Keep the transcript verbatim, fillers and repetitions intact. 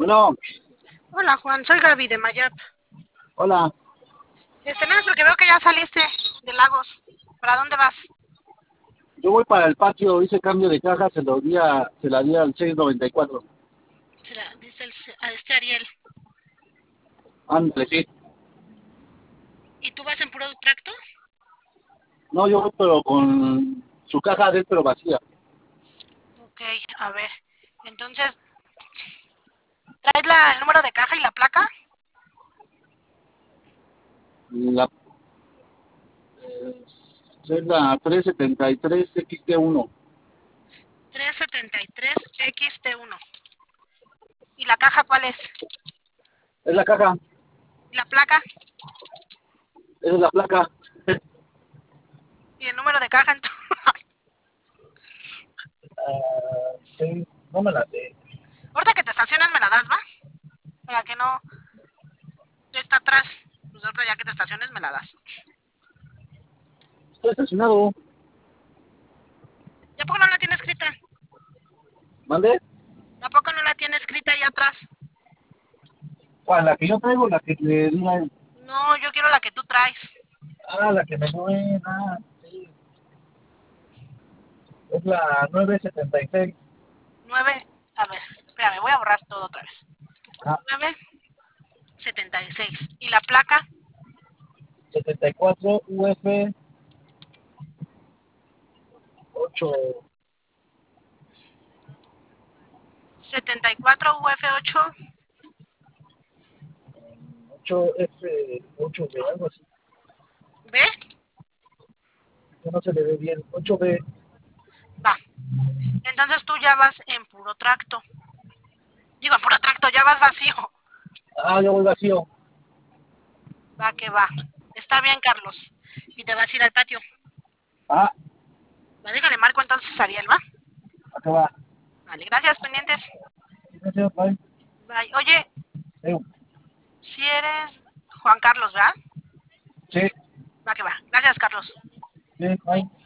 Bueno, Hola Juan, soy Gaby de Mayap. hola. Este, nada más porque veo que ya saliste de Lagos. ¿Para dónde vas? Yo voy para el patio, hice cambio de caja, se lo di a, se la di al seis noventa y cuatro. Se la dice el- a este Ariel. Ándale, sí. ¿Y tú vas en puro tracto? No, yo voy pero con su caja adentro vacía. Ok, a ver. Entonces, ¿traes la, el número de caja y la placa? La, eh, es la tres setenta y tres X T uno. trescientos setenta y tres X T uno. ¿Y la caja cuál es? Es la caja, ¿Y la placa? esa es la placa. ¿Y el número de caja? Entonces, Ah, sí, no me la sé. ahorita que te estaciones me la das, ¿va? Para que no está atrás. Pues ahorita ya que te estaciones me la das. Estoy estacionado. ¿Y a poco no la tiene escrita? ¿Mande? ¿A poco no la tiene escrita ahí atrás? ¿Cuál? ¿La que yo traigo? La que le di a él. No, yo quiero la que tú traes. Ah, la que me dio. Ah, sí. Es la nueve setenta y seis. Nueve. A ver, espérame, voy a borrar todo otra vez. Ah, Nueve setenta y seis. ¿Y la placa? setenta y cuatro U F ocho. Setenta y cuatro U F ocho. ocho F ocho B, algo así. ¿B? Que no se le ve bien. ocho B. Va. Entonces tú ya vas en puro tracto. Digo, en puro tracto, ya vas vacío. Ah, yo voy vacío. Va que va. Está bien, Carlos. Y te vas a ir al patio. Ah, Va, déjale marco entonces a Ariel, ¿va? acá va. Vale, gracias, pendientes. Gracias, bye. Bye. Oye, Eh, si eres Juan Carlos, ¿verdad? sí, Va que va. Gracias, Carlos. sí, bye.